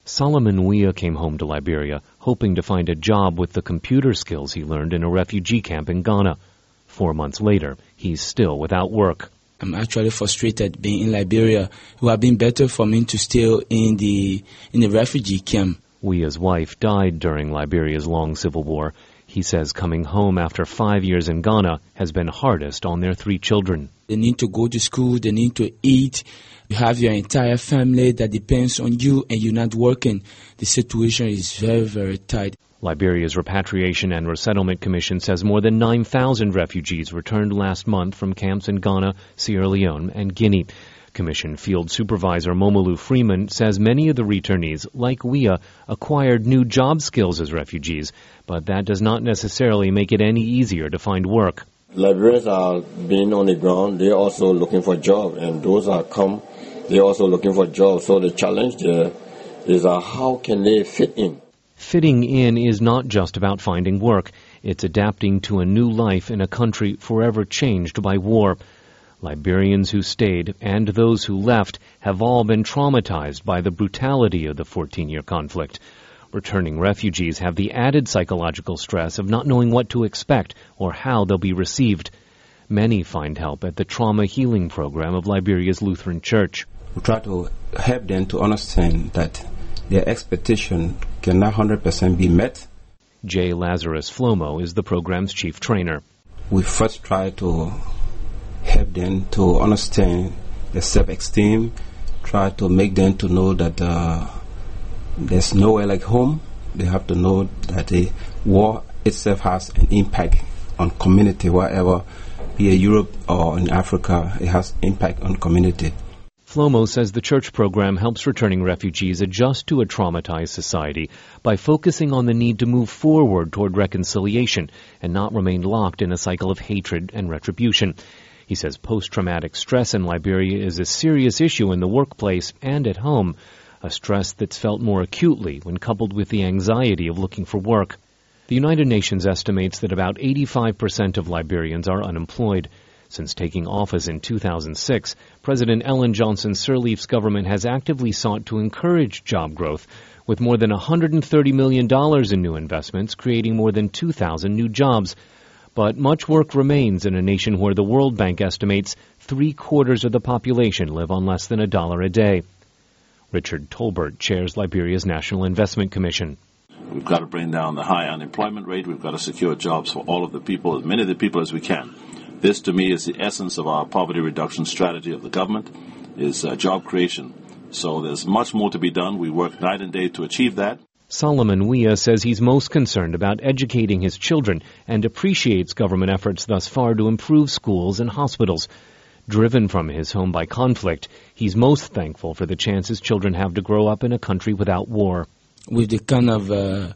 Solomon Weah came home to Liberia, hoping to find a job with the computer skills he learned in a refugee camp in Ghana. 4 months later, he's still without work. I'm actually frustrated being in Liberia. It would have been better for me to stay in the refugee camp. Weah's wife died during Liberia's long civil war. He says coming home after 5 years in Ghana has been hardest on their 3 children. They need to go to school, they need to eat. You have your entire family that depends on you and you're not working. The situation is very, very tight. Liberia's Repatriation and Resettlement Commission says more than 9,000 refugees returned last month from camps in Ghana, Sierra Leone, and Guinea. Commission Field Supervisor Momolu Freeman says many of the returnees, like Weah, acquired new job skills as refugees, but that does not necessarily make it any easier to find work. Liberians are being on the ground, they're also looking for jobs, and those are come, they're also looking for jobs. So the challenge there is how can they fit in? Fitting in is not just about finding work. It's adapting to a new life in a country forever changed by war. Liberians who stayed and those who left have all been traumatized by the brutality of the 14-year conflict. Returning refugees have the added psychological stress of not knowing what to expect or how they'll be received. Many find help at the Trauma Healing Program of Liberia's Lutheran Church. We try to help them to understand that their expectation cannot 100% be met. J. Lazarus Flomo is the program's chief trainer. We first try to help them to understand their self-esteem, try to make them to know that there's nowhere like home. They have to know that the war itself has an impact on community, wherever, be it Europe or in Africa, it has impact on community. Flomo says the church program helps returning refugees adjust to a traumatized society by focusing on the need to move forward toward reconciliation and not remain locked in a cycle of hatred and retribution. He says post-traumatic stress in Liberia is a serious issue in the workplace and at home, a stress that's felt more acutely when coupled with the anxiety of looking for work. The United Nations estimates that about 85% of Liberians are unemployed. Since taking office in 2006, President Ellen Johnson Sirleaf's government has actively sought to encourage job growth, with more than $130 million in new investments, creating more than 2,000 new jobs. But much work remains in a nation where the World Bank estimates 3/4 of the population live on less than $1 a day. Richard Tolbert chairs Liberia's National Investment Commission. We've got to bring down the high unemployment rate. We've got to secure jobs for all of the people, as many of the people as we can. This, to me, is the essence of our poverty reduction strategy of the government, is job creation. So there's much more to be done. We work night and day to achieve that. Solomon Weah says he's most concerned about educating his children and appreciates government efforts thus far to improve schools and hospitals. Driven from his home by conflict, he's most thankful for the chance his children have to grow up in a country without war. With the kind of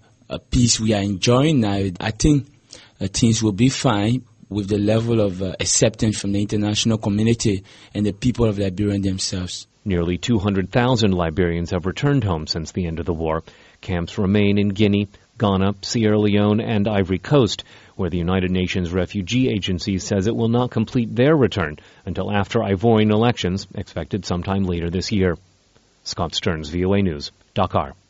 peace we are enjoying now, I think things will be fine with the level of acceptance from the international community and the people of Liberia themselves. Nearly 200,000 Liberians have returned home since the end of the war. Camps remain in Guinea, Ghana, Sierra Leone, and Ivory Coast, where the United Nations Refugee Agency says it will not complete their return until after Ivorian elections, expected sometime later this year. Scott Stearns, VOA News, Dakar.